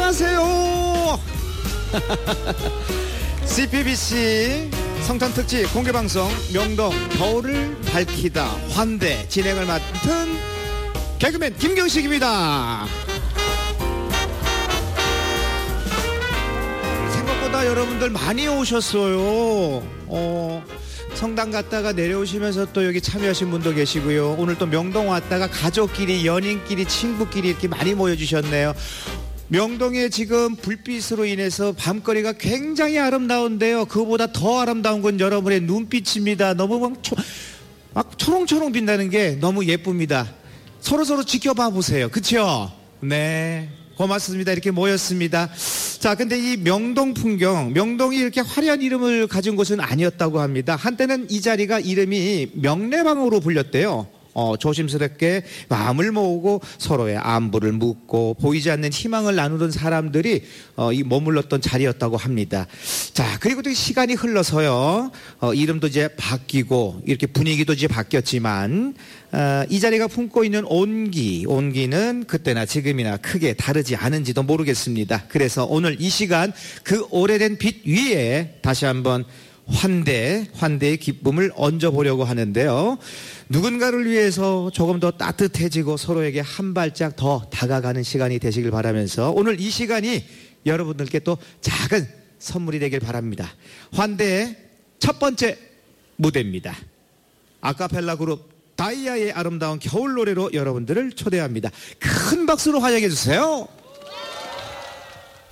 안녕하세요. CPBC 성탄특집 공개방송 명동 겨울을 밝히다 환대 진행을 맡은 개그맨 김경식입니다. 생각보다 여러분들 많이 오셨어요. 성당 갔다가 내려오시면서 또 여기 참여하신 분도 계시고요. 오늘 또 명동 왔다가 가족끼리, 연인끼리, 친구끼리 이렇게 많이 모여주셨네요. 명동에 지금 불빛으로 인해서 밤거리가 굉장히 아름다운데요. 그거보다 더 아름다운 건 여러분의 눈빛입니다. 너무 막 초롱초롱 빛나는 게 너무 예쁩니다. 서로서로 지켜봐 보세요. 그쵸? 네. 고맙습니다. 이렇게 모였습니다. 자, 근데 이 명동 풍경, 명동이 이렇게 화려한 이름을 가진 곳은 아니었다고 합니다. 한때는 이 자리가 이름이 명례방으로 불렸대요. 조심스럽게 마음을 모으고 서로의 안부를 묻고 보이지 않는 희망을 나누던 사람들이 이 머물렀던 자리였다고 합니다. 자, 그리고 또 시간이 흘러서요. 이름도 이제 바뀌고 이렇게 분위기도 이제 바뀌었지만 이 자리가 품고 있는 온기는 그때나 지금이나 크게 다르지 않은지도 모르겠습니다. 그래서 오늘 이 시간 그 오래된 빛 위에 다시 한번 환대의 기쁨을 얹어보려고 하는데요. 누군가를 위해서 조금 더 따뜻해지고 서로에게 한 발짝 더 다가가는 시간이 되시길 바라면서 오늘 이 시간이 여러분들께 또 작은 선물이 되길 바랍니다. 환대의 첫 번째 무대입니다. 아카펠라 그룹 다이아의 아름다운 겨울 노래로 여러분들을 초대합니다. 큰 박수로 환영해 주세요.